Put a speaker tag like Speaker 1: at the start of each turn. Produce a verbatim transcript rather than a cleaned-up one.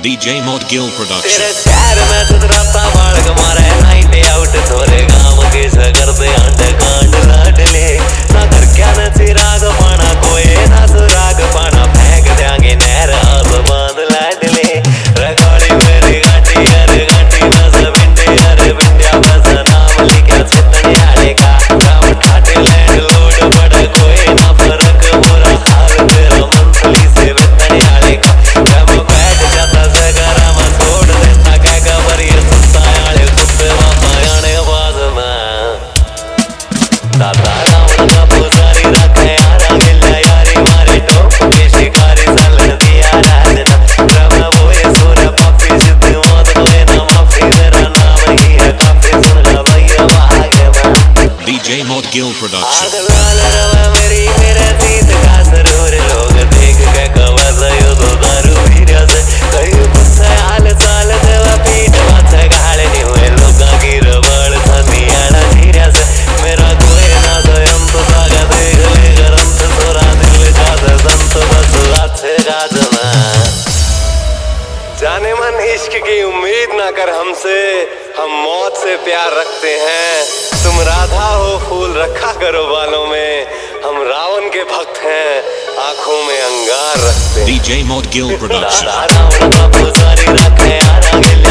Speaker 1: D J Mod Gill Production.
Speaker 2: तेरे शहर में सुधराता बाढ़ मारे नाइट आउट थोड़े गांव के सगर दे अंड कांड लाडले ना कर क्या न चिराग पाना कोई ना सुराग पाना फेंक देंगे नहर आस बांध लाडले रगाड़ी मेरी गांटी अरे गांटी ना सब इंडे अरे बिंडिया बस नाम लिखा छुटने आने का राम ठाटे लैंड लोड पड़ा कोई ना फर्क बुरा हाल तेरा मंथली से बितने आने का जब बैठ जाता सगरा में छोड़ देता क्या खबर ये सुनता आले कुत्ते मामा आने बाज में दादा गाँव का पुजारी रखे यारा गिल्ला यारी मारे टोप के शिकारी सालन दिया राजना रवा बोए सूर्य पापी जिद्द मौत कोई ना माफी मेरा नाम ही है काफी सुन ला भैया भाग्य में
Speaker 1: D J Mod Gill Production.
Speaker 2: आग लाल रवा मेरी मेरा जीत का सरूर लोग देख के कवसा यो तो दारू पीरिया से कई बच्चे हाल साल देवा पीठ बाचे गाले नहीं हुए लोगा की रबड़ थानी आना धीरिया से मेरा कोई ना स्वयं तो सागा देख ले गरंत सोरा दिल जाते संत बस अच्छे गाजना जाने मन इश्क की उम्मीद ना कर हमसे हम मौत से प्यार रखते हैं तुम राधा हो फूल रखा करो बालों में हम रावण के भक्त हैं आंखों में अंगार रखते हैं
Speaker 1: D J Mod Gill Production.
Speaker 2: दादा नाम का पुजारी रखे आना